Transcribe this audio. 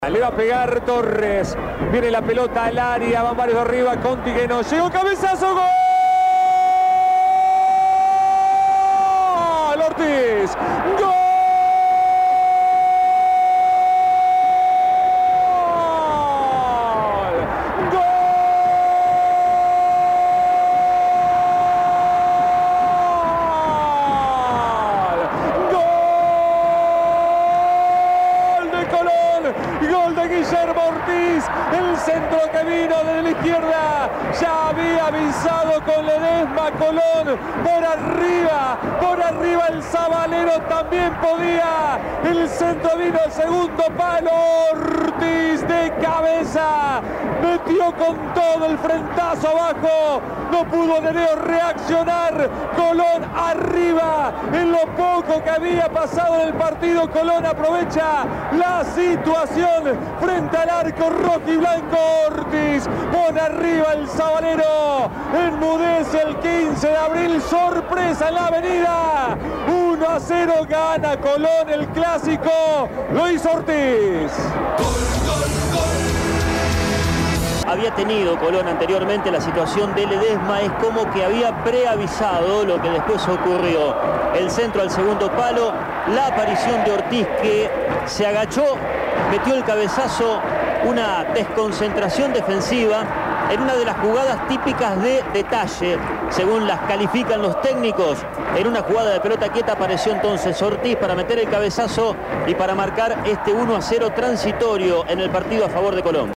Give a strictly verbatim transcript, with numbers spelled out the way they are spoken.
Le va a pegar Torres, viene la pelota al área, van varios de arriba, Conti que no llegó, cabezazo, gol, Ortiz, gol, gol, gol de Colón, gol de Guillermo Ortiz, el centro que vino desde la izquierda, ya había avisado con Ledesma, Colón, por arriba, por arriba el Sabalero también podía, el centro vino al segundo palo, Ortiz de cabeza, metió con todo el frentazo abajo, no pudo Nereo reaccionar, Colón arriba, en lo poco que había pasado en el partido, Colón aprovecha la situación frente al arco rojo y blanco, Ortiz pone arriba el Sabalero, enmudece el quince de abril, sorpresa en la avenida, uno a cero gana Colón el clásico, lo hizo Ortiz. Había tenido Colón anteriormente la situación de Ledesma, es como que había preavisado lo que después ocurrió. El centro al segundo palo, la aparición de Ortiz que se agachó, metió el cabezazo, una desconcentración defensiva en una de las jugadas típicas de detalle, según las califican los técnicos. En una jugada de pelota quieta apareció entonces Ortiz para meter el cabezazo y para marcar este uno a cero transitorio en el partido a favor de Colón.